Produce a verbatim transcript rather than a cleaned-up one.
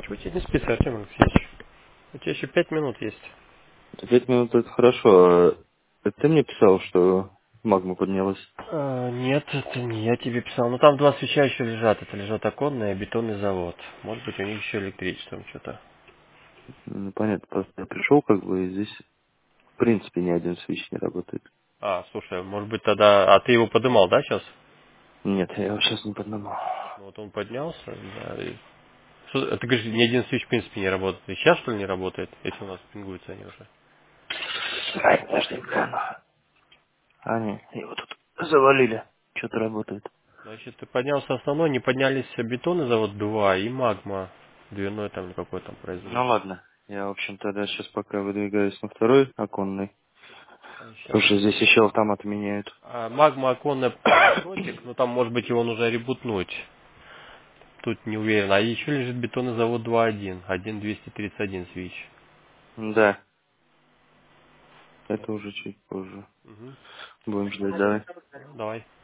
Чего тебе не спится, Артем Алексеевич? У тебя еще пять минут есть. Пять минут это хорошо. А это ты мне писал, что магма поднялась? А, нет, это не я тебе писал. Ну там два свеча еще лежат. Это лежат оконный и бетонный завод. Может быть, у них еще электричеством что-то. Ну, понятно, просто я пришел, как бы, и здесь, в принципе, ни один свич не работает. А, слушай, может быть тогда... А ты его подымал, да, сейчас? Нет, я его сейчас не поднимал. Ну, вот он поднялся, да. И... Что- Ты говоришь, ни один свич в принципе не работает. И сейчас, что ли, не работает, если у нас пингуются они уже? Ай, подожди, гляну. А, нет, его тут завалили. Что-то работает. Значит, ты поднялся основной, не поднялись бетонный завод два и магма. Дверной там или какой там производитель. Ну ладно. Я, в общем, тогда сейчас пока выдвигаюсь на второй оконный. Сейчас. Потому что здесь еще автоматы меняют. А, магма оконная протик, ну там может быть его нужно ребутнуть. Тут не уверен. А еще лежит бетонный завод два один, один двести тридцать один свич. Да, это уже чуть позже. Угу. Будем ждать, давай. Ну, давай.